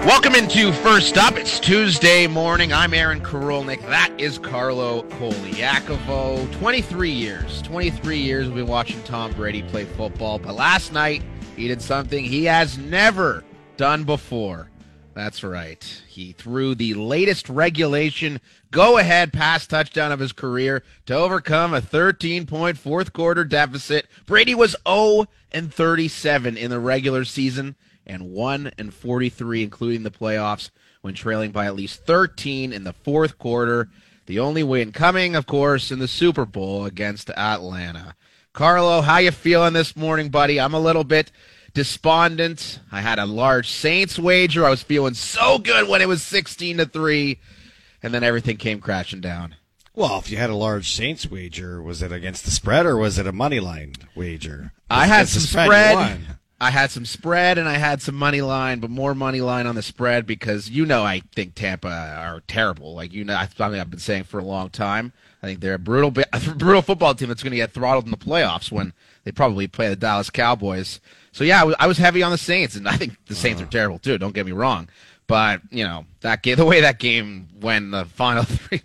Welcome into First Up. It's Tuesday morning. I'm Aaron Karolnik. That is Carlo Koliakovo. 23 years we've been watching Tom Brady play football. But last night, he did something he has never done before. That's right. He threw the latest regulation go-ahead pass touchdown of his career to overcome a 13-point fourth-quarter deficit. Brady was 0-37 in the regular season and 1-43, including the playoffs, when trailing by at least 13 in the fourth quarter. The only win coming, of course, in the Super Bowl against Atlanta. Carlo, how you feeling this morning, buddy? I'm a little bit despondent. I had a large Saints wager. I was feeling so good when it was 16-3, and then everything came crashing down. Well, if you had a large Saints wager, was it against the spread or was it a money line wager? I had some spread. I had some spread and I had some money line, but more money line on the spread because I think Tampa are terrible. Like something I've been saying for a long time. I think they're a brutal football team that's going to get throttled in the playoffs when they probably play the Dallas Cowboys. So yeah, I was heavy on the Saints, and I think the Saints are terrible too. Don't get me wrong, but that game, the way that game went, the final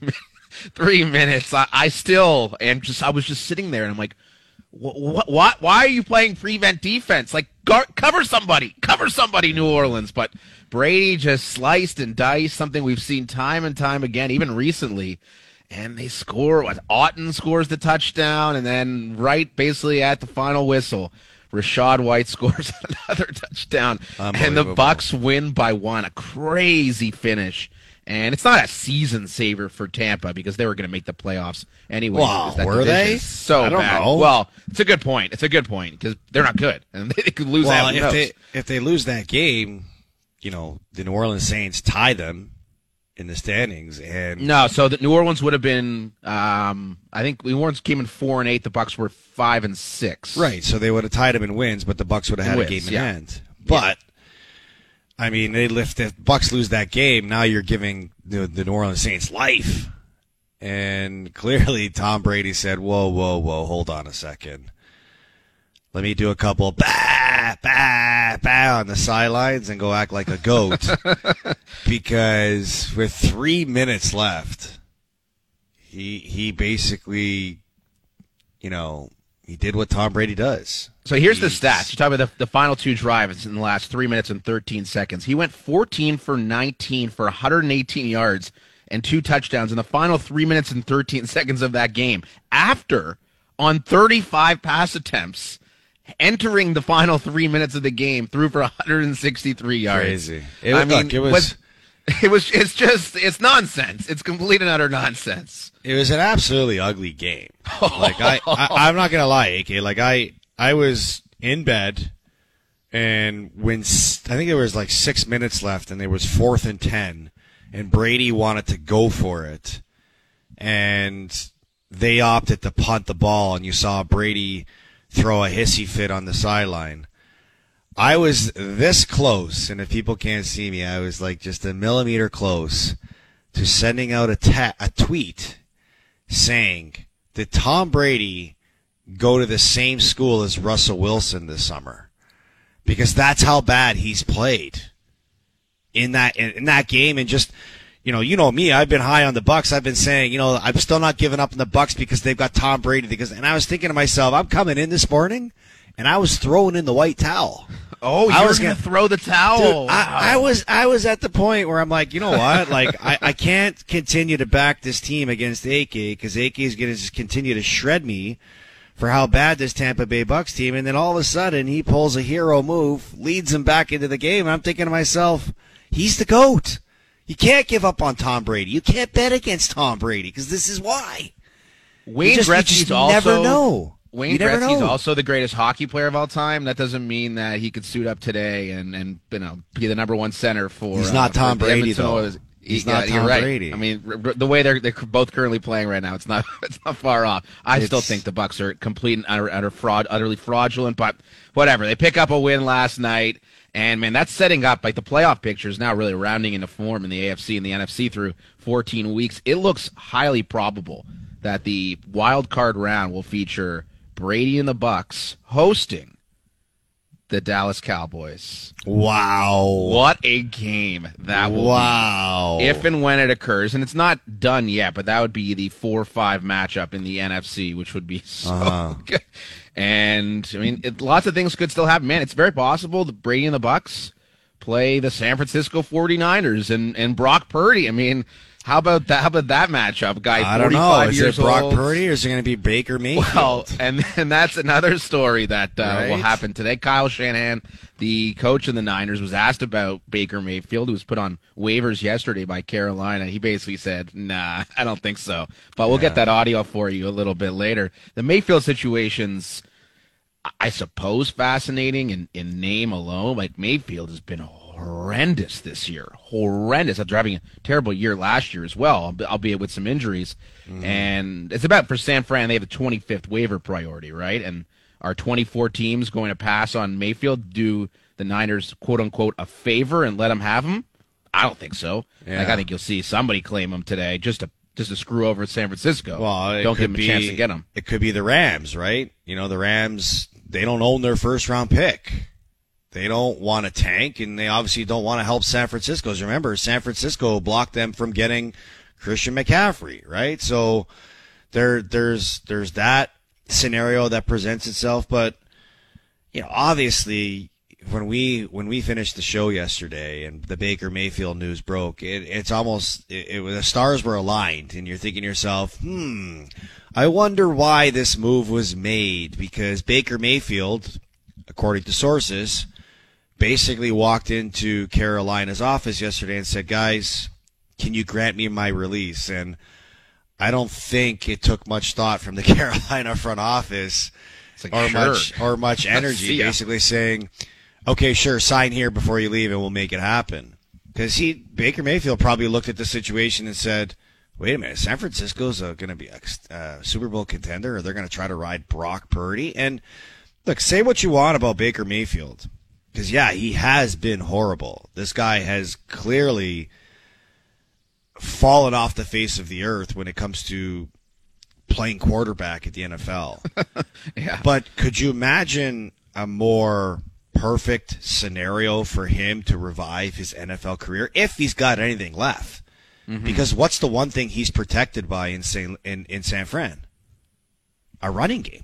3 minutes, I was just sitting there and I'm like, why are you playing prevent defense? Like, cover somebody, New Orleans. But Brady just sliced and diced, something we've seen time and time again, even recently. And they score. Otton scores the touchdown, and then right basically at the final whistle, Rachaad White scores another touchdown, and the Bucs win by 1. A crazy finish. And it's not a season saver for Tampa because they were going to make the playoffs anyway. Wow, were they? So I don't bad. know. Well, it's a good point because they're not good, and they could lose that. If they lose that game, the New Orleans Saints tie them in the standings. And no, so the New Orleans would have been. I think New Orleans came in 4-8. The Bucs were 5-6. Right, so they would have tied them in wins, but the Bucs would have had a game in hand. But I mean, if the Bucs lose that game, now you're giving the New Orleans Saints life. And clearly Tom Brady said, whoa, hold on a second. Let me do a couple bah, bah, bah on the sidelines and go act like a goat. Because with 3 minutes left, he basically, he did what Tom Brady does. So here's the stats. You talk about the final two drives in the last 3 minutes and 13 seconds. He went 14 for 19 for 118 yards and 2 touchdowns in the final 3 minutes and 13 seconds of that game. After, on 35 pass attempts, entering the final 3 minutes of the game, threw for 163 yards. Crazy. It's nonsense. It's complete and utter nonsense. It was an absolutely ugly game. I'm not gonna lie, AK. Like I was in bed, and when I think there was like 6 minutes left, and there was 4th and 10, and Brady wanted to go for it, and they opted to punt the ball, and you saw Brady throw a hissy fit on the sideline. I was this close, and if people can't see me, I was like just a millimeter close to sending out a tweet saying, did Tom Brady go to the same school as Russell Wilson this summer? Because that's how bad he's played in that game. And just, you know me, I've been high on the Bucs. I've been saying, I'm still not giving up on the Bucs because they've got Tom Brady. And I was thinking to myself, I'm coming in this morning, and I was throwing in the white towel. Oh, you were going to throw the towel. Dude, I was at the point where I'm like, you know what? Like, I can't continue to back this team against AK because AK is going to just continue to shred me for how bad this Tampa Bay Bucs team. And then all of a sudden, he pulls a hero move, leads him back into the game. And I'm thinking to myself, he's the GOAT. You can't give up on Tom Brady. You can't bet against Tom Brady because this is why. Wayne Gretzky's never know. Wayne Gretzky's also the greatest hockey player of all time. That doesn't mean that he could suit up today and be the number one center for. He's not Tom Brady though. He's not Tom Brady. I mean, the way they're both currently playing right now, it's not far off. I still think the Bucs are complete and utterly fraudulent. But whatever, they pick up a win last night, and man, that's setting up like the playoff picture is now really rounding into form in the AFC and the NFC through 14 weeks. It looks highly probable that the wild card round will feature Brady and the Bucs hosting the Dallas Cowboys. Wow. What a game that will be. If and when it occurs. And it's not done yet, but that would be the 4-5 matchup in the NFC, which would be so good. And, I mean, lots of things could still happen. Man, it's very possible that Brady and the Bucs play the San Francisco 49ers and Brock Purdy. I mean, how about that matchup? Guy, I don't know. Is it Brock Purdy or is it going to be Baker Mayfield? Well, and that's another story that will happen today. Kyle Shanahan, the coach of the Niners, was asked about Baker Mayfield, who was put on waivers yesterday by Carolina. He basically said, nah, I don't think so. But we'll get that audio for you a little bit later. The Mayfield situation's, I suppose, fascinating in name alone. Like, Mayfield has been horrendous this year. Horrendous. After having a terrible year last year as well, albeit with some injuries. Mm-hmm. And it's about, for San Fran, they have the 25th waiver priority, right? And are 24 teams going to pass on Mayfield? Do the Niners, quote-unquote, a favor and let him have him? I don't think so. Yeah. Like, I think you'll see somebody claim him today just to screw over San Francisco. Well, don't give him a chance to get him. It could be the Rams, right? You know, the Rams, they don't own their first-round pick. They don't want to tank, and they obviously don't want to help San Francisco. Remember, San Francisco blocked them from getting Christian McCaffrey, right? So there's that scenario that presents itself. But, you know, obviously, when we finished the show yesterday and the Baker Mayfield news broke, it's almost the stars were aligned, and you're thinking to yourself, I wonder why this move was made, because Baker Mayfield, according to sources, basically walked into Carolina's office yesterday and said, guys, can you grant me my release? And I don't think it took much thought from the Carolina front office or much energy, basically saying, okay, sure, sign here before you leave and we'll make it happen. Because Baker Mayfield probably looked at the situation and said, wait a minute, San Francisco's going to be a Super Bowl contender, or they're going to try to ride Brock Purdy? And look, say what you want about Baker Mayfield, because, yeah, he has been horrible. This guy has clearly fallen off the face of the earth when it comes to playing quarterback at the NFL. Yeah. But could you imagine a more perfect scenario for him to revive his NFL career if he's got anything left? Mm-hmm. Because what's the one thing he's protected by in San Fran? A running game.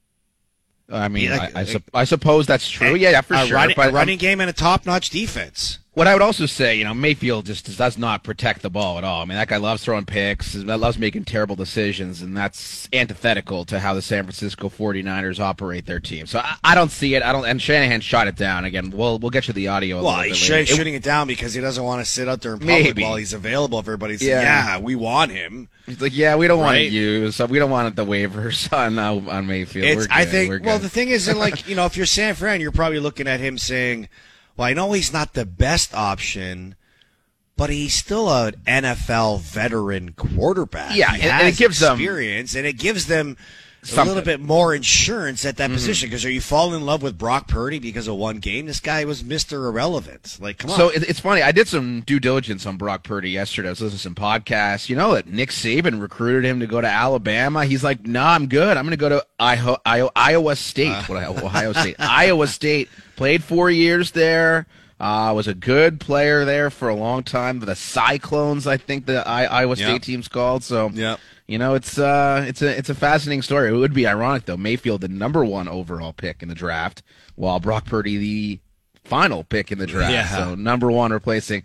I mean, I suppose that's true. Yeah, for sure. A running game and a top-notch defense. What I would also say, Mayfield just does not protect the ball at all. I mean, that guy loves throwing picks, loves making terrible decisions, and that's antithetical to how the San Francisco 49ers operate their team. So I don't see it. And Shanahan shot it down. Again, we'll get you the audio a little bit later. He's shooting it down because he doesn't want to sit out there in public while he's available. Everybody's saying, yeah, we want him. He's like, yeah, we don't want you, so we don't want the waivers on Mayfield. The thing is, if you're San Fran, you're probably looking at him saying, well, I know he's not the best option, but he's still an NFL veteran quarterback. Yeah, and it gives experience, and it gives them a little bit more insurance at that position. Because are you falling in love with Brock Purdy because of one game? This guy was Mr. Irrelevant. Like, come on. So it's funny. I did some due diligence on Brock Purdy yesterday. I was listening to some podcasts. You know that Nick Saban recruited him to go to Alabama. He's like, nah, I'm good. I'm going to go to Iowa State. Ohio State. Iowa State. Played 4 years there. Was a good player there for a long time. The Cyclones, I think the Iowa State team's called. So, it's a fascinating story. It would be ironic, though. Mayfield, the #1 overall pick in the draft, while Brock Purdy, the final pick in the draft. Yeah. So #1 replacing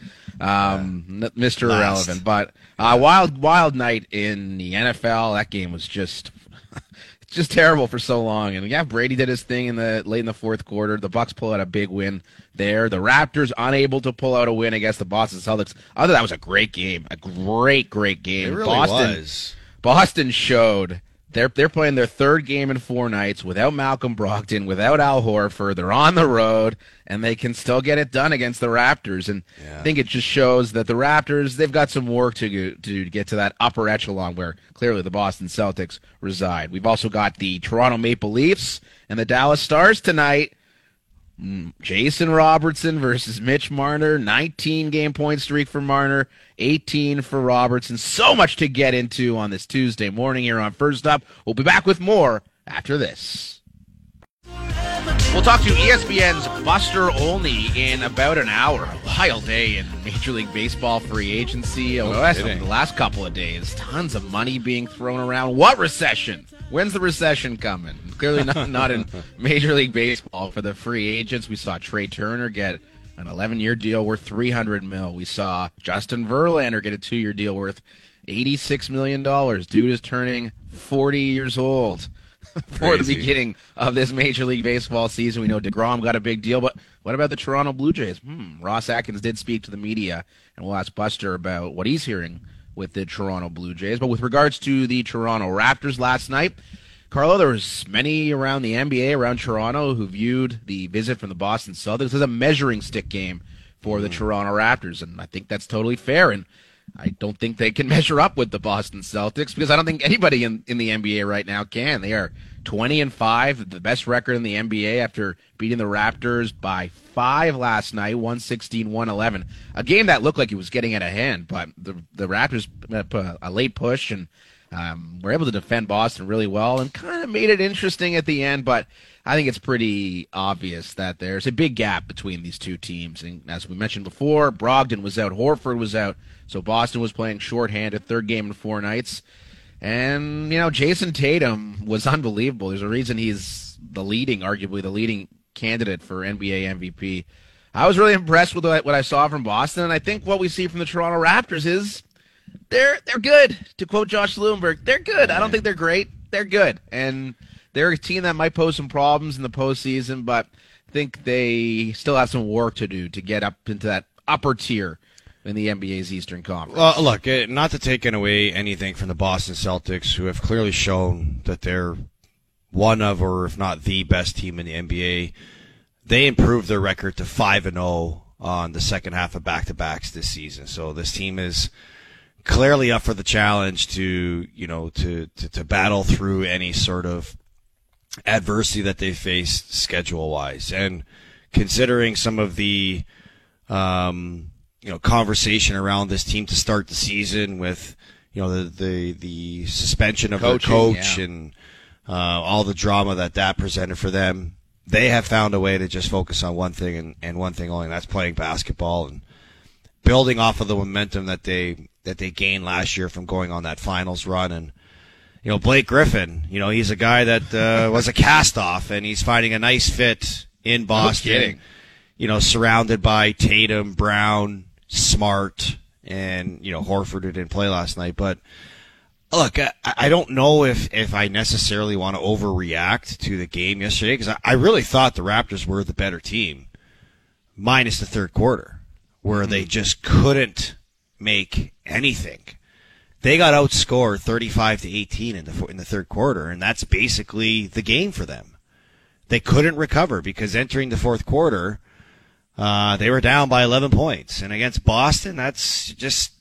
Mr. Irrelevant. But wild night in the NFL. That game was just terrible for so long. And yeah, Brady did his thing late in the fourth quarter. The Bucs pull out a big win there. The Raptors unable to pull out a win against the Boston Celtics. I thought that was a great game. A great game. It really was. Boston showed they're playing their third game in 4 nights without Malcolm Brogdon, without Al Horford. They're on the road, and they can still get it done against the Raptors. And I think it just shows that the Raptors, they've got some work to get to that upper echelon where clearly the Boston Celtics reside. We've also got the Toronto Maple Leafs and the Dallas Stars tonight. Jason Robertson versus Mitch Marner. 19-game point streak for Marner, 18 for Robertson. So much to get into on this Tuesday morning here on First Up. We'll be back with more after this. We'll talk to ESPN's Buster Olney in about an hour. A wild day in Major League Baseball free agency. The last couple of days, tons of money being thrown around. What recession? When's the recession coming? Clearly not in Major League Baseball for the free agents. We saw Trey Turner get an 11-year deal worth $300 million. We saw Justin Verlander get a 2-year deal worth $86 million. Dude is turning 40 years old. For the beginning of this Major League Baseball season. We know DeGrom got a big deal, but what about the Toronto Blue Jays? Ross Atkins did speak to the media, and we'll ask Buster about what he's hearing with the Toronto Blue Jays. But with regards to the Toronto Raptors last night, Carlo, there was many around the NBA, around Toronto, who viewed the visit from the Boston Celtics as a measuring stick game for the Toronto Raptors, and I think that's totally fair, and I don't think they can measure up with the Boston Celtics because I don't think anybody in the NBA right now can. They are 20-5, the best record in the NBA after beating the Raptors by 5 last night, 116-111. A game that looked like it was getting out of hand, but the Raptors put a late push and were able to defend Boston really well and kind of made it interesting at the end, but I think it's pretty obvious that there's a big gap between these two teams. And as we mentioned before, Brogdon was out, Horford was out, so Boston was playing shorthanded, third game in 4 nights. And, Jason Tatum was unbelievable. There's a reason he's arguably the leading candidate for NBA MVP. I was really impressed with what I saw from Boston, and I think what we see from the Toronto Raptors is they're good. To quote Josh Lewenberg, they're good. I don't think they're great. They're good. And they're a team that might pose some problems in the postseason, but I think they still have some work to do to get up into that upper tier in the NBA's Eastern Conference. Well, look, not to take away anything from the Boston Celtics, who have clearly shown that they're one of, or if not the best team in the NBA. They improved their record to 5-0 on the second half of back-to-backs this season. So this team is clearly up for the challenge to battle through any sort of adversity that they faced schedule-wise. And considering some of the conversation around this team to start the season with, the suspension of their coach and all the drama that presented for them, they have found a way to just focus on one thing and one thing only, and that's playing basketball and building off of the momentum that they gained last year from going on that finals run. And Blake Griffin, he's a guy that was a cast-off, and he's finding a nice fit in Boston. Surrounded by Tatum, Brown, Smart, and Horford, who didn't play last night. But look, I don't know if I necessarily want to overreact to the game yesterday, because I really thought the Raptors were the better team, minus the third quarter, where they just couldn't make anything. They got outscored 35-18 in the third quarter, and that's basically the game for them. They couldn't recover because entering the fourth quarter, they were down by 11 points. And against Boston, that's just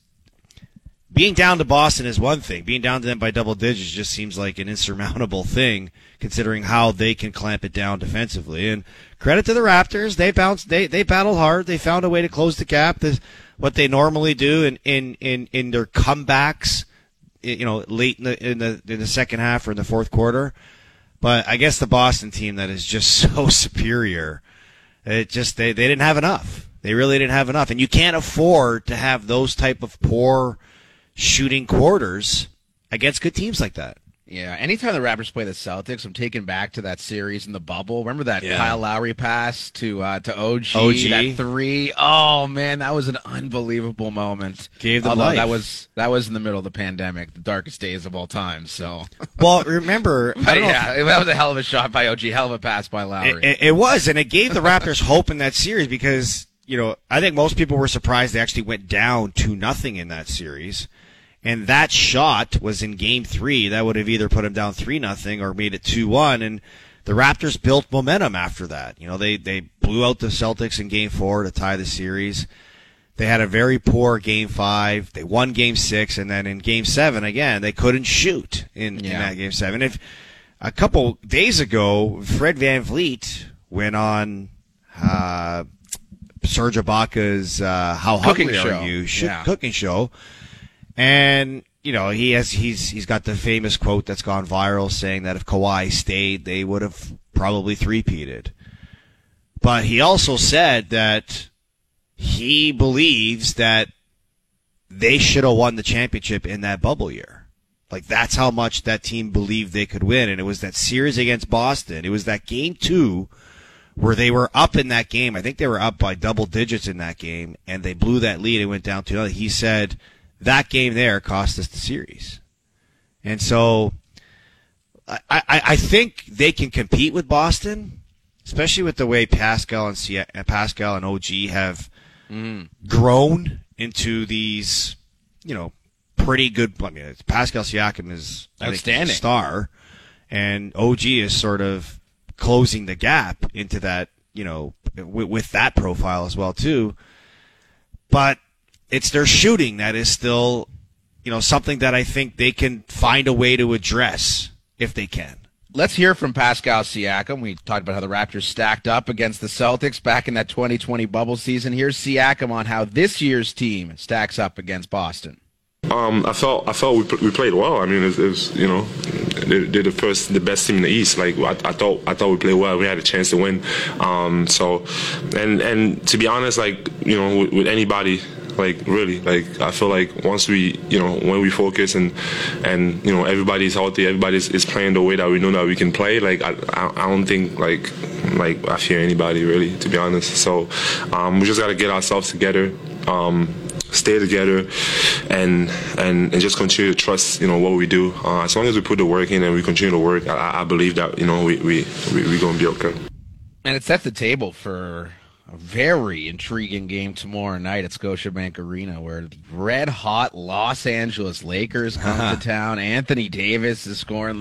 being down to Boston is one thing. Being down to them by double digits just seems like an insurmountable thing, considering how they can clamp it down defensively. And credit to the Raptors, they battled hard. They found a way to close the gap. What they normally do in their comebacks, late in the second half or in the fourth quarter. But I guess the Boston team that is just so superior, they didn't have enough. They really didn't have enough, and you can't afford to have those type of poor shooting quarters against good teams like that. Yeah, anytime the Raptors play the Celtics, I'm taken back to that series in the bubble. Remember that Kyle Lowry pass to OG, that 3? Oh man, that was an unbelievable moment. Gave them life. That was in the middle of the pandemic, the darkest days of all time. So, well, remember, that was a hell of a shot by OG, hell of a pass by Lowry. It was, and it gave the Raptors hope in that series because I think most people were surprised they actually went down 2-0 in that series. And that shot was in Game 3. That would have either put them down 3-0 or made it 2-1. And the Raptors built momentum after that. They blew out the Celtics in Game 4 to tie the series. They had a very poor Game 5. They won Game 6. And then in Game 7, again, they couldn't shoot in that Game 7. If a couple days ago, Fred VanVleet went on Serge Ibaka's How Hungry Are You cooking show. And he's got the famous quote that's gone viral saying that if Kawhi stayed, they would have probably three-peated. But he also said that he believes that they should have won the championship in that bubble year. Like, that's how much that team believed they could win. And it was that series against Boston. It was that game 2 where they were up in that game. I think they were up by double digits in that game, and they blew that lead and went down 2-0. He said that game there cost us the series. And so I think they can compete with Boston, especially with the way Pascal and OG have grown into these, pretty good. I mean, Pascal Siakam is outstanding star, and OG is sort of closing the gap into that, with that profile as well too. But it's their shooting that is still, something that I think they can find a way to address if they can. Let's hear from Pascal Siakam. We talked about how the Raptors stacked up against the Celtics back in that 2020 bubble season. Here's Siakam on how this year's team stacks up against Boston. I felt we played well. I mean, it was they're the best team in the East. Like I thought we played well. We had a chance to win. So to be honest, with anybody. Really, I feel like once we, when we focus and everybody's healthy, everybody's playing the way that we know that we can play. I don't think I fear anybody really, to be honest. So we just got to get ourselves together, stay together, and just continue to trust, what we do. As long as we put the work in and we continue to work, I believe that we're gonna be okay. And it sets the table for a very intriguing game tomorrow night at Scotiabank Arena, where the red-hot Los Angeles Lakers come to town. Anthony Davis is scoring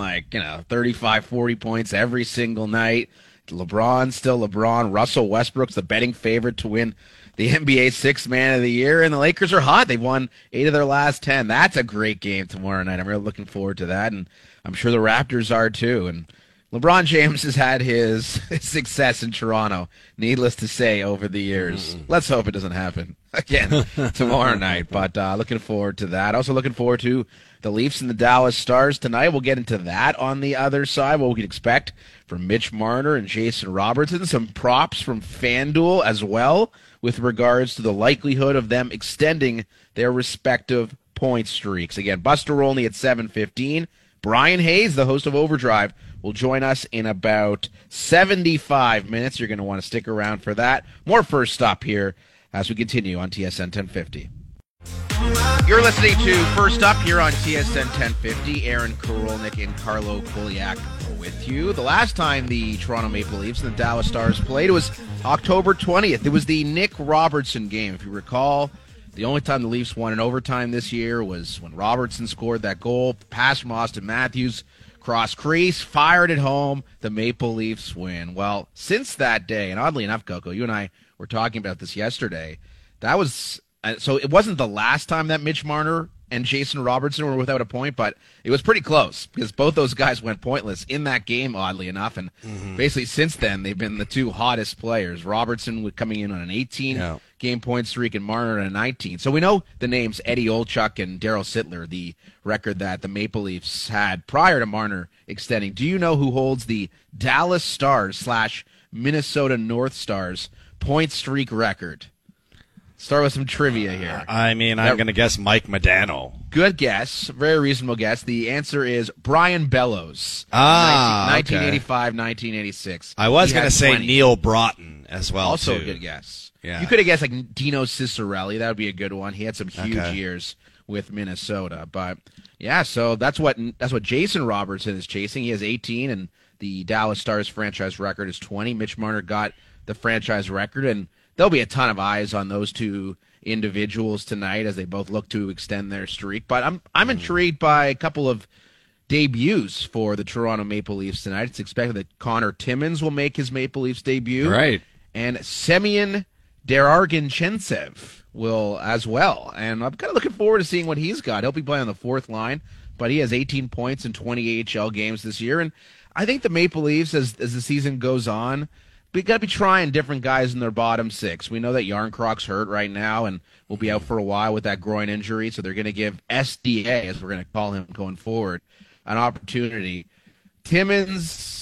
35, 40 points every single night. LeBron's still LeBron. Russell Westbrook's the betting favorite to win the NBA Sixth Man of the Year, and the Lakers are hot. They've won 8 of their last 10. That's a great game tomorrow night. I'm really looking forward to that, and I'm sure the Raptors are too. And LeBron James has had his success in Toronto, needless to say, over the years. Let's hope it doesn't happen again tomorrow night. But looking forward to that. Also looking forward to the Leafs and the Dallas Stars tonight. We'll get into that on the other side, what we can expect from Mitch Marner and Jason Robertson. Some props from FanDuel as well with regards to the likelihood of them extending their respective point streaks. Again, Buster Olney at 7:15. Brian Hayes, the host of Overdrive, will join us in about 75 minutes. You're going to want to stick around for that. More First Stop here as we continue on TSN 1050. You're listening to First Up here on TSN 1050. Aaron Korolnik and Carlo Koliak are with you. The last time the Toronto Maple Leafs and the Dallas Stars played, it was October 20th. It was the Nick Robertson game. If you recall, the only time the Leafs won in overtime this year was when Robertson scored that goal, pass from Austin Matthews, cross crease, fired it home. The Maple Leafs win. Well, since that day, and oddly enough, Coco, you and I were talking about this yesterday, that was so it wasn't the last time that Mitch Marner and Jason Robertson were without a point, but it was pretty close because both those guys went pointless in that game, oddly enough. And basically since then, they've been the two hottest players. Robertson coming in on an 18-game point streak and Marner on a 19. So we know the names Eddie Olchuk and Daryl Sittler, the record that the Maple Leafs had prior to Marner extending. Do you know who holds the Dallas Stars / Minnesota North Stars point streak record? Start with some trivia here. I'm going to guess Mike Modano. Good guess. Very reasonable guess. The answer is Brian Bellows. 1985, 1986. I was going to say Neil Broughton as well, also too. A good guess. Yeah. You could have guessed like Dino Ciccarelli. That would be a good one. He had some huge years with Minnesota. But, yeah, so that's what Jason Robertson is chasing. He has 18, and the Dallas Stars franchise record is 20. Mitch Marner got the franchise record, and there'll be a ton of eyes on those two individuals tonight as they both look to extend their streak. But I'm intrigued by a couple of debuts for the Toronto Maple Leafs tonight. It's expected that Connor Timmins will make his Maple Leafs debut. Right. And Semyon Darargin-Chentsev will as well. And I'm kind of looking forward to seeing what he's got. He'll be playing on the fourth line, but he has 18 points in 20 AHL games this year. And I think the Maple Leafs, as the season goes on, we got to be trying different guys in their bottom six. We know that Yarncrocs hurt right now and will be out for a while with that groin injury, so they're going to give SDA, as we're going to call him going forward, an opportunity. Timmins,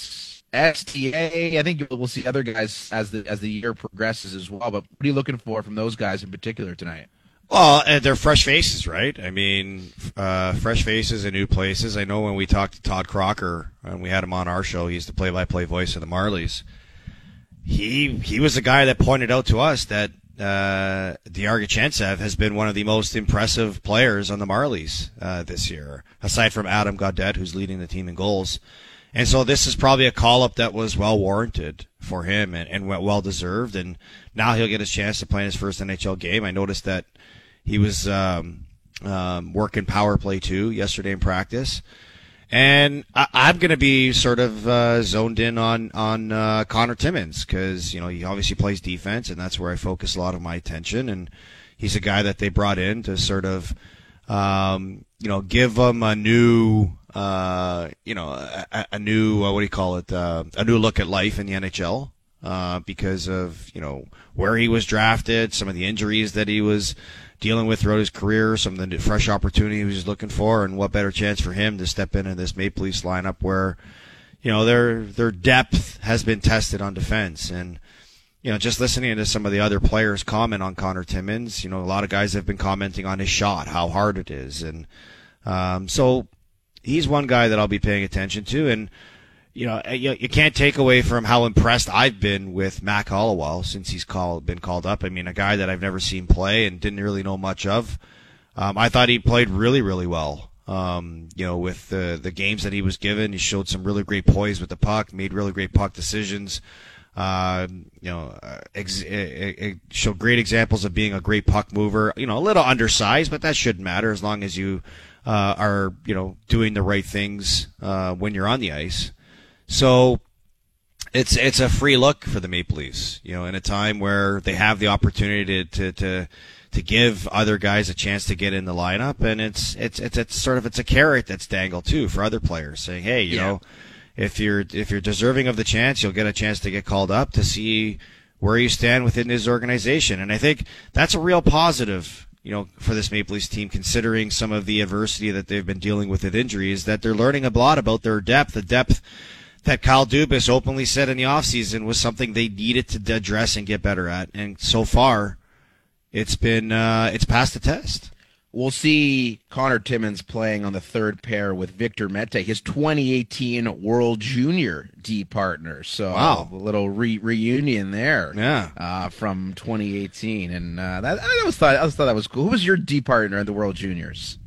STA. I think we'll see other guys as the year progresses as well. But what are you looking for from those guys in particular tonight? Well, they're fresh faces, right? I mean, fresh faces in new places. I know when we talked to Todd Crocker and we had him on our show, he's the play-by-play voice of the Marlies. He was the guy that pointed out to us that Dyargachentsev has been one of the most impressive players on the Marlies this year, aside from Adam Gaudette, who's leading the team in goals. And so this is probably a call-up that was well-warranted for him and well-deserved. And now he'll get his chance to play in his first NHL game. I noticed that he was working power play, too, yesterday in practice. And I'm going to be sort of zoned in on Connor Timmins because, you know, he obviously plays defense, and that's where I focus a lot of my attention. And he's a guy that they brought in to sort of, give him a new, a new a new look at life in the NHL because of, where he was drafted, some of the injuries that he was dealing with throughout his career, some of the fresh opportunity he was looking for, and what better chance for him to step into this Maple Leafs lineup where, their depth has been tested on defense. And, just listening to some of the other players comment on Connor Timmins, a lot of guys have been commenting on his shot, how hard it is. And so he's one guy that I'll be paying attention to. And, you can't take away from how impressed I've been with Mac Hollowell since he's been called up. I mean, a guy that I've never seen play and didn't really know much of. I thought he played really, really well. With the games that he was given, he showed some really great poise with the puck, made really great puck decisions. Showed great examples of being a great puck mover. A little undersized, but that shouldn't matter as long as you are, doing the right things when you're on the ice. So it's a free look for the Maple Leafs, in a time where they have the opportunity to give other guys a chance to get in the lineup, and it's a carrot that's dangled too for other players, saying, hey, if you're deserving of the chance, you'll get a chance to get called up to see where you stand within this organization. And I think that's a real positive, for this Maple Leafs team, considering some of the adversity that they've been dealing with injuries, that they're learning a lot about their depth, the depth that Kyle Dubas openly said in the offseason was something they needed to address and get better at. And so far, it's passed the test. We'll see Connor Timmins playing on the third pair with Victor Mete, his 2018 World Junior D partner. So wow. A little reunion there, yeah, from 2018, and I thought that was cool. Who was your D partner in the World Juniors?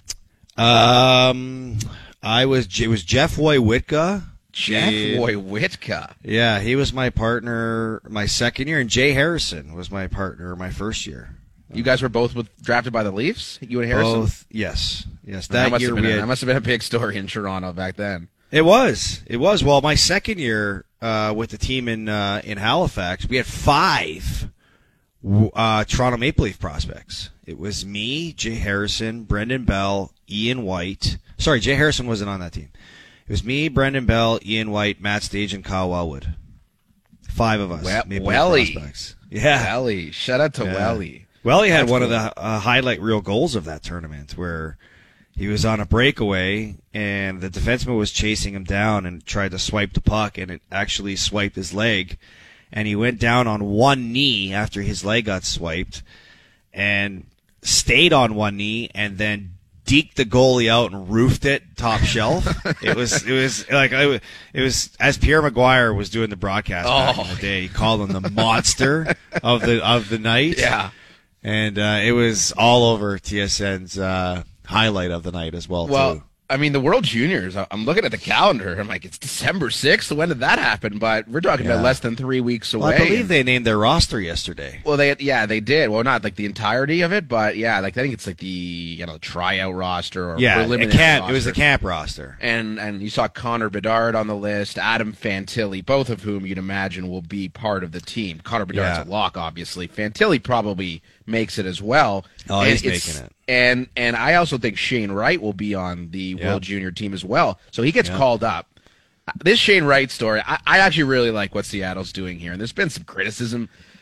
It was Jeff Wojciechowski. Jeff Wojciechowski. Yeah, he was my partner my second year, and Jay Harrison was my partner my first year. You guys were both drafted by the Leafs? You and Harrison? Both, yes. That must have been a big story in Toronto back then. It was. Well, my second year with the team in Halifax, we had 5 Toronto Maple Leaf prospects. It was me, Jay Harrison, Brendan Bell, Ian White. Sorry, Jay Harrison wasn't on that team. It was me, Brendan Bell, Ian White, Matt Stage, and Kyle Wellwood. 5 of us. Welly. Prospects. Yeah. Welly. Shout out to Welly. Welly had one of the highlight reel goals of that tournament where he was on a breakaway and the defenseman was chasing him down and tried to swipe the puck, and it actually swiped his leg. And he went down on one knee after his leg got swiped and stayed on one knee and then deked the goalie out and roofed it top shelf. It was as Pierre Maguire was doing the broadcast back in the day. He called him the monster of the night. Yeah. And it was all over TSN's highlight of the night as well, too. I mean, the World Juniors, I'm looking at the calendar. I'm like, it's December 6th. When did that happen? But we're talking about less than 3 weeks away. Well, I believe they named their roster yesterday. Well, they did. Well, not like the entirety of it, but I think it's like the tryout roster or preliminary roster. It was the camp roster. And you saw Connor Bedard on the list, Adam Fantilli, both of whom you'd imagine will be part of the team. Connor Bedard's a lock, obviously. Fantilli probably makes it as well. Oh, he's making it. And I also think Shane Wright will be on the World Junior team as well. So he gets called up. This Shane Wright story, I actually really like what Seattle's doing here. And there's been some criticism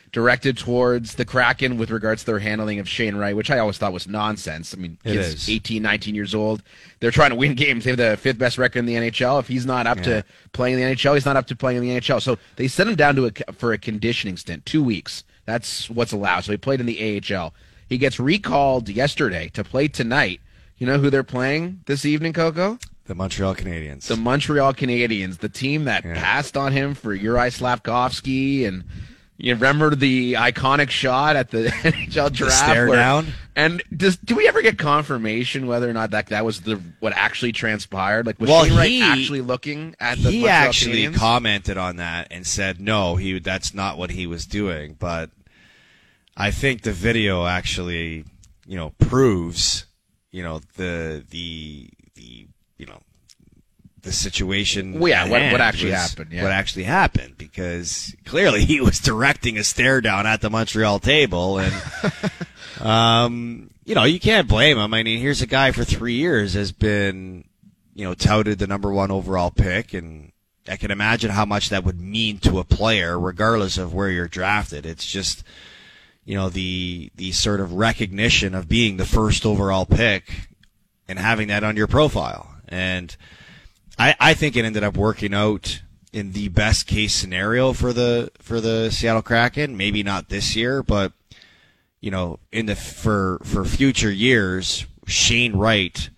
directed towards the Kraken with regards to their handling of Shane Wright, which I always thought was nonsense. I mean, he's 18, 19 years old. They're trying to win games. They have the 5th best record in the NHL. If he's not up to playing in the NHL, he's not up to playing in the NHL. So they sent him down for a conditioning stint, 2 weeks. That's what's allowed. So he played in the AHL. He gets recalled yesterday to play tonight. You know who they're playing this evening, Coco? The Montreal Canadiens. The Montreal Canadiens, the team that passed on him for Yuri Slafkovsky, and you remember the iconic shot at the NHL draft? The stare down? And do we ever get confirmation whether or not that was what actually transpired? Like, was Shane Wright actually looking at the Montreal Canadiens? He actually commented on that and said, no, that's not what he was doing. But I think the video actually, proves, the situation. Well, yeah, what actually happened? Yeah. What actually happened, because clearly he was directing a stare down at the Montreal table, and you can't blame him. I mean, here's a guy for 3 years has been, touted the number 1 overall pick, and I can imagine how much that would mean to a player, regardless of where you're drafted. It's just, the sort of recognition of being the 1st overall pick and having that on your profile. And I think it ended up working out in the best case scenario for the Seattle Kraken. Maybe not this year, but for future years, Shane Wright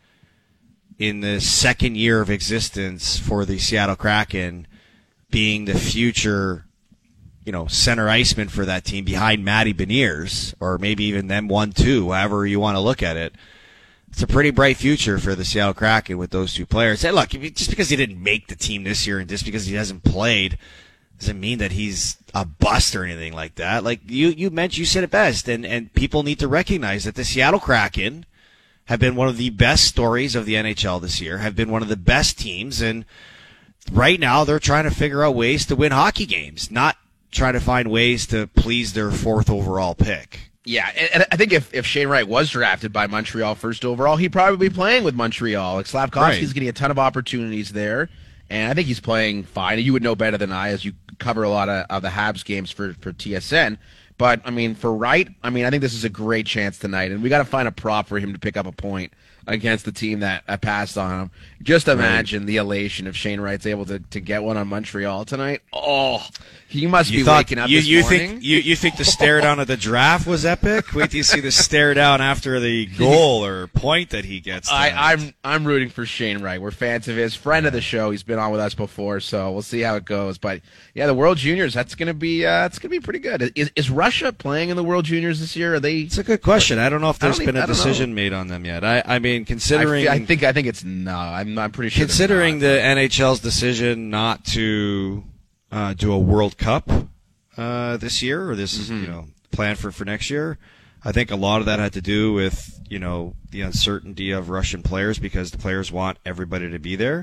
in the 2nd year of existence for the Seattle Kraken being the future, center iceman for that team behind Matty Beniers, or maybe even them 1-2, however you want to look at it. It's a pretty bright future for the Seattle Kraken with those 2 players. Hey, look, just because he didn't make the team this year and just because he hasn't played doesn't mean that he's a bust or anything like that. Like you mentioned, you said it best, and people need to recognize that the Seattle Kraken have been one of the best stories of the NHL this year, have been one of the best teams, and right now they're trying to figure out ways to win hockey games, not trying to find ways to please their 4th overall pick. Yeah, and I think if Shane Wright was drafted by Montreal 1st overall, he'd probably be playing with Montreal. Like, Slafkovsky's getting a ton of opportunities there, and I think he's playing fine. You would know better than I, as you cover a lot of the Habs games for TSN. But, I mean, for Wright, I think this is a great chance tonight, and we got to find a prop for him to pick up a point against the team that passed on him. Just imagine the elation if Shane Wright's able to get one on Montreal tonight. Oh, he must be waking up this morning. You think the stare down at the draft was epic? Wait till you see the stare down after the goal or point that he gets tonight. I'm rooting for Shane Wright. We're fans of his. Friend of the show. He's been on with us before, so we'll see how it goes. But yeah, the World Juniors, that's gonna be pretty good. Is Russia playing in the World Juniors this year? Are they? It's a good question. I don't know if there's been a decision made on them yet. I mean, considering I think it's no. I'm pretty sure. Considering the NHL's decision not to do a World Cup this year, or this is planned for next year, I think a lot of that had to do with the uncertainty of Russian players, because the players want everybody to be there.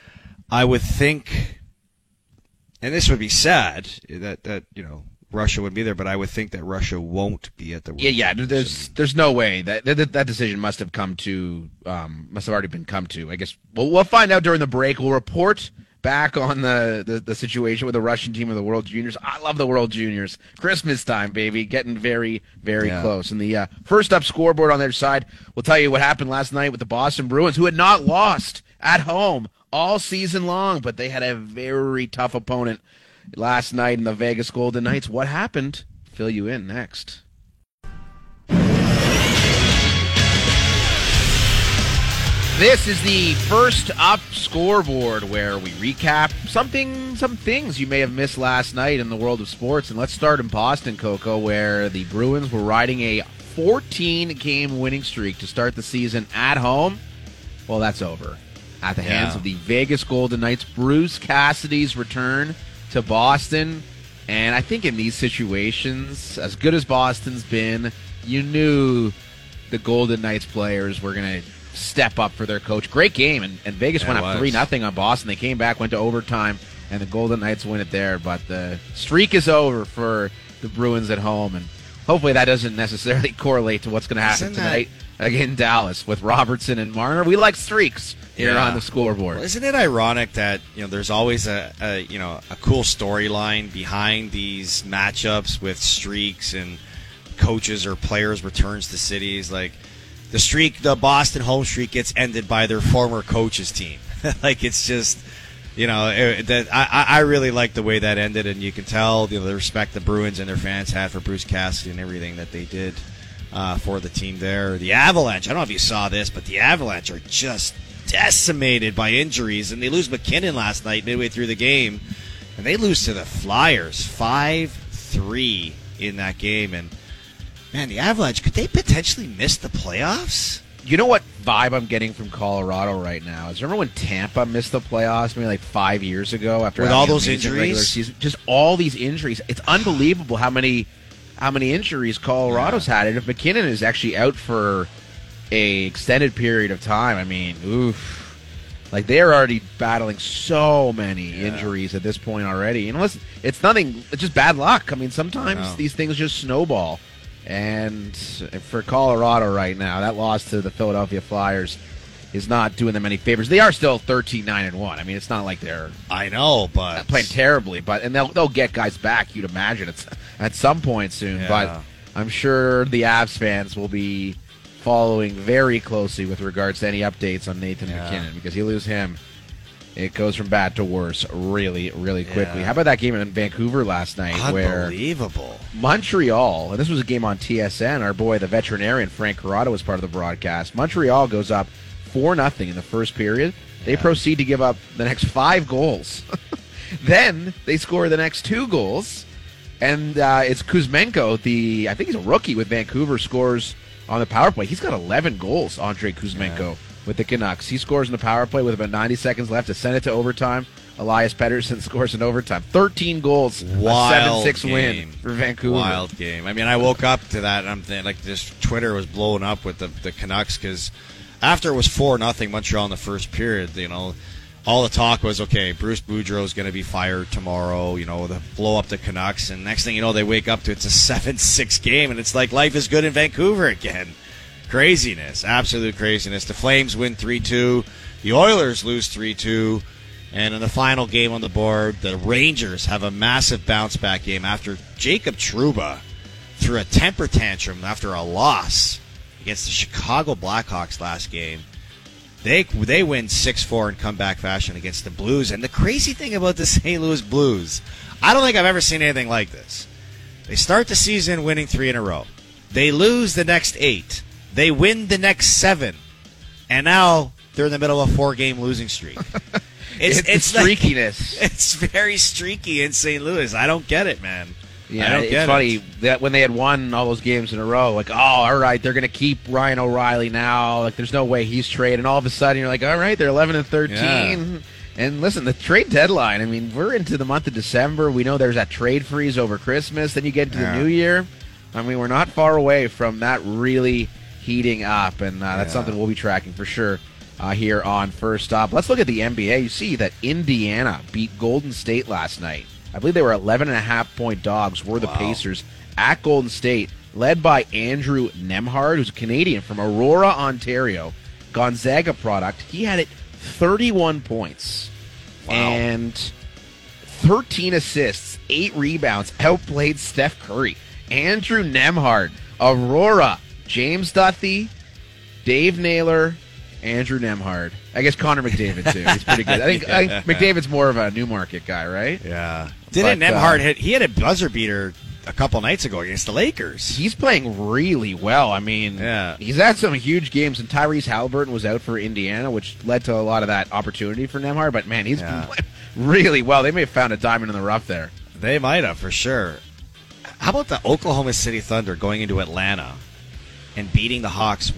I would think, and this would be sad that Russia would be there, but I would think that Russia won't be at the World Cup. There's no way that decision must have already been come to. I guess we'll find out during the break. We'll report back on the situation with the Russian team of the World Juniors. I love the World Juniors. Christmas time, baby, getting very, very close. And the first up scoreboard on their side, we'll tell you what happened last night with the Boston Bruins, who had not lost at home all season long, but they had a very tough opponent last night in the Vegas Golden Knights. What happened? Fill you in next. This is the first up scoreboard, where we recap some things you may have missed last night in the world of sports. And let's start in Boston, Coco, where the Bruins were riding a 14-game winning streak to start the season at home. Well, that's over at the hands of the Vegas Golden Knights. Bruce Cassidy's return to Boston. And I think in these situations, as good as Boston's been, you knew the Golden Knights players were going to step up for their coach. Great game, and Vegas went up 3-0 on Boston. They came back, went to overtime, and the Golden Knights win it there. But the streak is over for the Bruins at home, and hopefully that doesn't necessarily correlate to what's going to happen tonight again in Dallas with Robertson and Marner. We like streaks here on the scoreboard. Well, isn't it ironic that there's always a cool storyline behind these matchups with streaks and coaches or players returns to cities? Like the Boston home streak gets ended by their former coach's team. Like it's just. I really like the way that ended, and you can tell the respect the Bruins and their fans had for Bruce Cassidy and everything that they did for the team there. The Avalanche, I don't know if you saw this, but the Avalanche are just decimated by injuries, and they lose McKinnon last night midway through the game, and they lose to the Flyers 5-3 in that game. And, man, the Avalanche, could they potentially miss the playoffs? You know what vibe I'm getting from Colorado right now is, remember when Tampa missed the playoffs maybe like 5 years ago after with all those injuries? Just all these injuries. It's unbelievable how many injuries Colorado's had. And if McKinnon is actually out for a extended period of time, I mean, oof. Like they're already battling so many injuries at this point already. You know, it's nothing. It's just bad luck. I mean, sometimes these things just snowball. And for Colorado right now, that loss to the Philadelphia Flyers is not doing them any favors. They are still 13-9-1. I mean, it's not like they're playing terribly, and they'll get guys back. You'd imagine it's at some point soon. But I'm sure the Avs fans will be following very closely with regards to any updates on Nathan McKinnon, because you lose him, it goes from bad to worse really, really quickly. How about that game in Vancouver last night? Unbelievable. Where Montreal, and this was a game on TSN, our boy, the veterinarian, Frank Corrado, was part of the broadcast. Montreal goes up 4-0 in the first period. They proceed to give up the next 5 goals. Then they score the next 2 goals, and it's Kuzmenko, I think he's a rookie with Vancouver, scores on the power play. He's got 11 goals, Andrei Kuzmenko. With the Canucks. He scores in the power play with about 90 seconds left to send it to overtime. Elias Pettersson scores in overtime. 13 goals, wild a 7-6 win for Vancouver. Wild game. I mean, I woke up to that, and I'm thinking, like, this Twitter was blowing up with the Canucks, because after it was 4-0 Montreal in the first period, all the talk was, okay, Bruce Boudreau is going to be fired tomorrow, to blow up the Canucks, and next thing you know, they wake up to it's a 7-6 game, and it's like life is good in Vancouver again. Craziness, absolute craziness. The Flames win 3-2. The Oilers lose 3-2. And in the final game on the board, the Rangers have a massive bounce-back game after Jacob Trouba threw a temper tantrum after a loss against the Chicago Blackhawks last game. They win 6-4 in comeback fashion against the Blues. And the crazy thing about the St. Louis Blues, I don't think I've ever seen anything like this. They start the season winning 3 in a row. They lose the next 8. They win the next 7, and now they're in the middle of a 4-game losing streak. It's streakiness. It's very streaky in St. Louis. I don't get it, man. Yeah, it's funny that when they had won all those games in a row, like, oh, all right, they're going to keep Ryan O'Reilly now. Like, there's no way he's traded. And all of a sudden, you're like, all right, they're 11-13. Yeah. And listen, the trade deadline, I mean, we're into the month of December. We know there's that trade freeze over Christmas. Then you get into the new year. I mean, we're not far away from that really heating up, and that's something we'll be tracking for sure here on First Stop. Let's look at the NBA. You see that Indiana beat Golden State last night. I believe they were 11.5-point dogs, were the Pacers at Golden State, led by Andrew Nembhard, who's a Canadian from Aurora, Ontario, Gonzaga product. He had 31 points and 13 assists, 8 rebounds, outplayed Steph Curry. Andrew Nembhard, Aurora, James Duthie, Dave Naylor, Andrew Nembhard. I guess Connor McDavid, too. He's pretty good. I think McDavid's more of a Newmarket guy, right? Yeah. Didn't Nembhard hit? He had a buzzer beater a couple nights ago against the Lakers. He's playing really well. I mean, he's had some huge games, and Tyrese Halliburton was out for Indiana, which led to a lot of that opportunity for Nembhard. But, man, he's been playing really well. They may have found a diamond in the rough there. They might have, for sure. How about the Oklahoma City Thunder going into Atlanta and beating the Hawks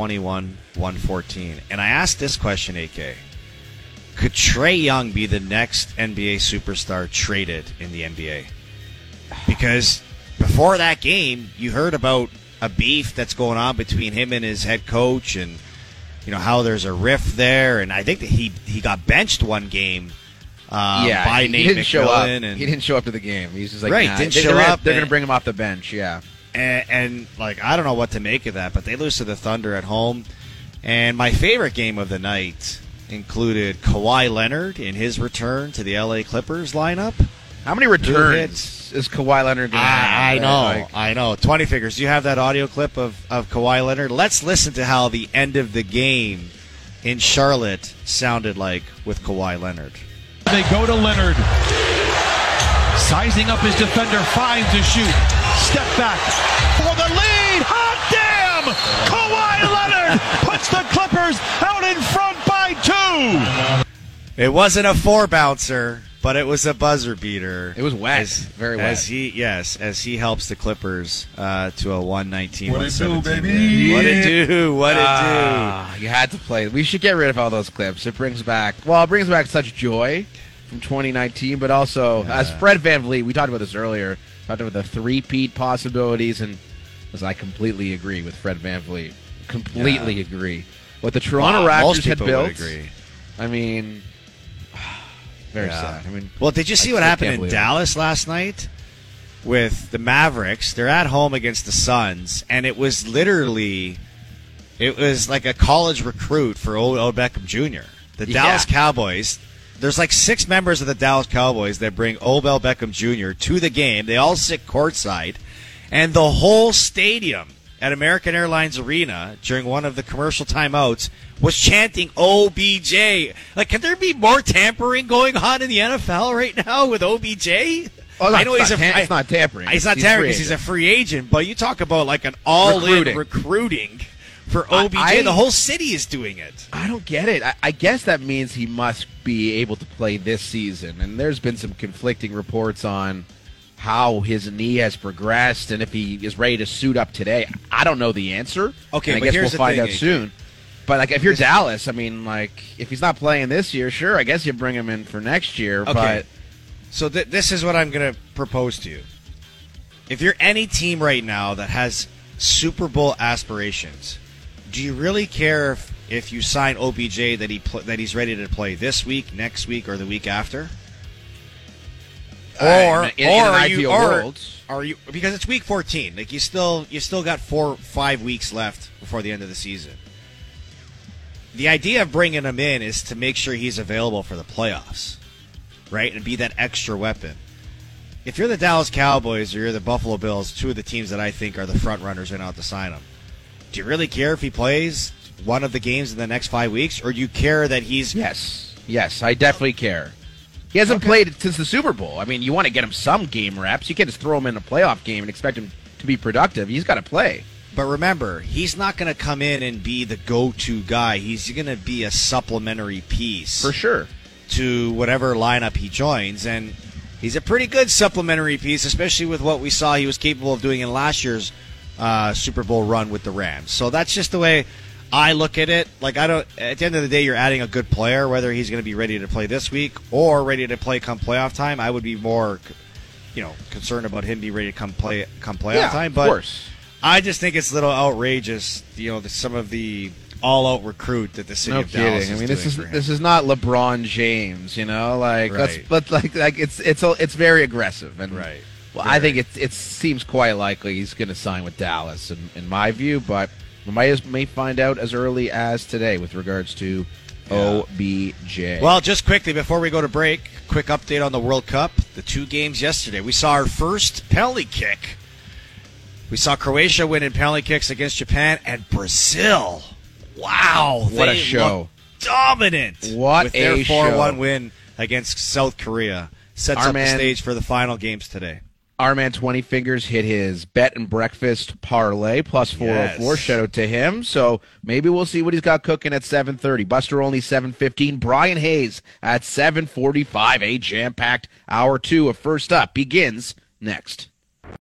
121-114? And I asked this question, AK. Could Trae Young be the next NBA superstar traded in the NBA? Because before that game, you heard about a beef that's going on between him and his head coach, and how there's a rift there. And I think that he got benched one game by Nate McMillan. He didn't show up to the game. He's just like, didn't show up. They're going to bring him off the bench, yeah. And like, I don't know what to make of that, but they lose to the Thunder at home. And my favorite game of the night included Kawhi Leonard in his return to the LA Clippers lineup. How many returns is Kawhi Leonard going to have? I know. 20 figures. Do you have that audio clip of Kawhi Leonard? Let's listen to how the end of the game in Charlotte sounded like with Kawhi Leonard. They go to Leonard. Sizing up his defender, finds to shoot. Step back for the lead. Hot damn! Kawhi Leonard puts the Clippers out in front by 2. It wasn't a 4-bouncer, but it was a buzzer beater. It was wet. Very wet. As he helps the Clippers to a 119. What it do, baby? What it do? You had to play. We should get rid of all those clips. It brings back such joy from 2019, but also, as Fred VanVleet, we talked about this earlier, talked about the three-peat possibilities, and as I completely agree with Fred VanVleet. Completely agree. What the Toronto Raptors had built, would agree. I mean, very sad. I mean, well, did you see what happened in Dallas last night with the Mavericks? They're at home against the Suns, and it was like a college recruit for Odell Beckham Jr. The Dallas Cowboys. There's like 6 members of the Dallas Cowboys that bring Odell Beckham Jr. to the game. They all sit courtside, and the whole stadium at American Airlines Arena during one of the commercial timeouts was chanting OBJ. Like, can there be more tampering going on in the NFL right now with OBJ? I know it's not tampering. He's not tampering because he's a free agent, but you talk about like an all-in recruiting for OBJ. The whole city is doing it. I don't get it. I guess that means he must be able to play this season, and there's been some conflicting reports on how his knee has progressed and if he is ready to suit up today. I don't know the answer. Okay, I guess we'll find out soon. But like, if you're Dallas, I mean, like, if he's not playing this year, sure, I guess you bring him in for next year. Okay. But so this is what I'm going to propose to you. If you're any team right now that has Super Bowl aspirations, do you really care if you sign OBJ that he's ready to play this week, next week, or the week after? Or are you because it's week 14? Like, you still got 4-5 weeks left before the end of the season. The idea of bringing him in is to make sure he's available for the playoffs, right, and be that extra weapon. If you're the Dallas Cowboys or you're the Buffalo Bills, 2 of the teams that I think are the front runners right now to sign him, do you really care if he plays one of the games in the next 5 weeks, or do you care that he's... Yes, I definitely care. He hasn't played since the Super Bowl. I mean, you want to get him some game reps. You can't just throw him in a playoff game and expect him to be productive. He's got to play. But remember, he's not going to come in and be the go-to guy. He's going to be a supplementary piece. For sure. To whatever lineup he joins. And he's a pretty good supplementary piece, especially with what we saw he was capable of doing in last year's Super Bowl run with the Rams. So that's just the way I look at it. Like, at the end of the day, you're adding a good player, whether he's going to be ready to play this week or ready to play come playoff time. I would be more, concerned about him being ready to come playoff time. But of course. I just think it's a little outrageous, some of the all-out recruit that the city of Dallas is doing. This is not LeBron James, like, right. it's very aggressive, and right. Well, I think it seems quite likely he's going to sign with Dallas, in my view, but we may find out as early as today with regards to OBJ. Well, just quickly before we go to break, quick update on the World Cup. The 2 games yesterday, we saw our first penalty kick. We saw Croatia win in penalty kicks against Japan, and Brazil. Wow, what a show! Dominant. What with their a 4-1 win against South Korea. Sets up the stage for the final games today. Our man 20 Fingers hit his bet and breakfast parlay plus 404. Yes. Shout out to him. So maybe we'll see what he's got cooking at 7:30. Buster only 7:15. Brian Hayes at 7:45. A jam-packed hour 2 of First Up begins next.